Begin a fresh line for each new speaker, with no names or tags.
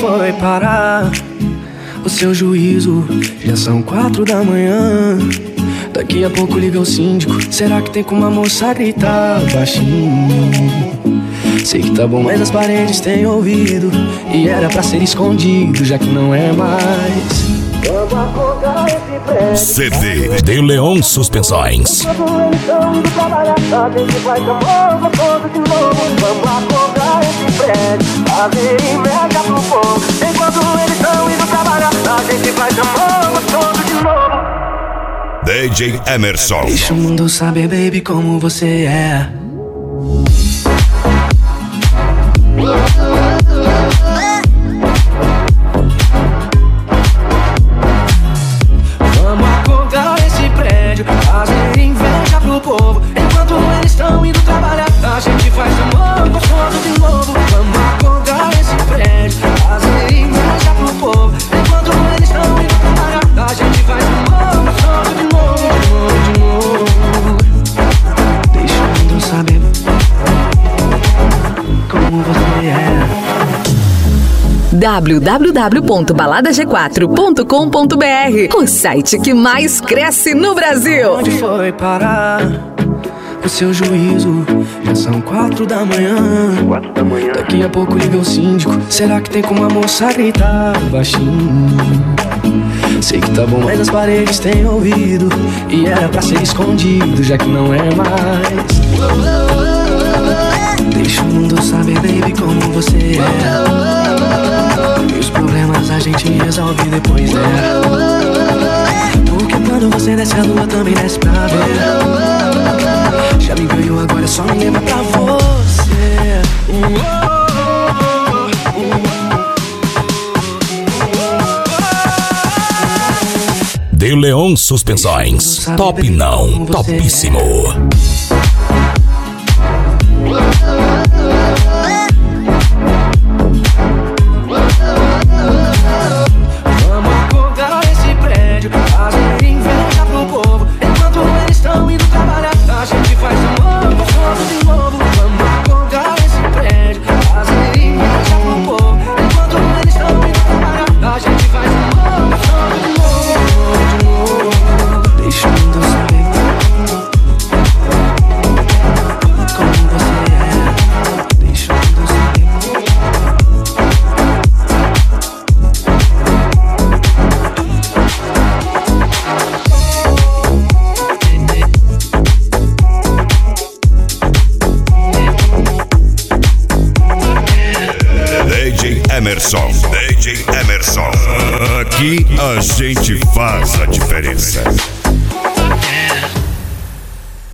foi parar o seu juízo? Já são 4 da manhã. Daqui a pouco liga o síndico. Será que tem como a moça gritar baixinho? Sei que tá bom, mas as paredes têm ouvido e era pra ser escondido, já que não é mais. Quando acordar esse prédio,
CD de Leon Suspensões.
quando eles estão indo trabalhar, a gente vai chamar gostoso de novo. Vamos acordar esse prédio, fazer inveja pro povo. Enquanto eles estão indo trabalhar, a gente vai chamar gostoso de novo.
DJ Emerson.
Deixa o mundo saber, baby, como você é. Vamos acordar esse prédio, fazer inveja pro povo. Enquanto eles estão indo trabalhar, a gente faz amor gostoso de novo. Vamos acordar esse prédio, fazer inveja pro povo. Enquanto eles estão indo trabalhar, a gente faz amor gostoso de novo, de novo. Deixa o mundo saber como você é.
www.baladag4.com.br, o site que mais cresce no Brasil.
Onde foi parar o seu juízo? Já são 4 da manhã. Daqui a pouco liga o síndico. Será que tem como a moça gritar baixinho? Sei que tá bom, mas as paredes têm ouvido e era pra ser escondido, já que não é mais. Deixa o mundo saber, baby, como você é. E os problemas a gente resolve depois, né? Porque quando você desce a lua também desce pra ver. Já me ganhou, agora é só me lembrar pra você.
De Leon Suspensões. Top não, topíssimo.
Vamos acordar esse prédio, fazer inveja pro povo. Enquanto eles estão indo trabalhar, a gente faz amor gostoso de novo. Vamos acordar esse prédio, fazer inveja pro povo. Enquanto eles estão indo trabalhar, a gente faz amor gostoso de novo, de novo. Deixa o mundo saber como você é. Deixa o mundo saber.
DJ Emerson. DJ Emerson. Aqui a gente faz a diferença.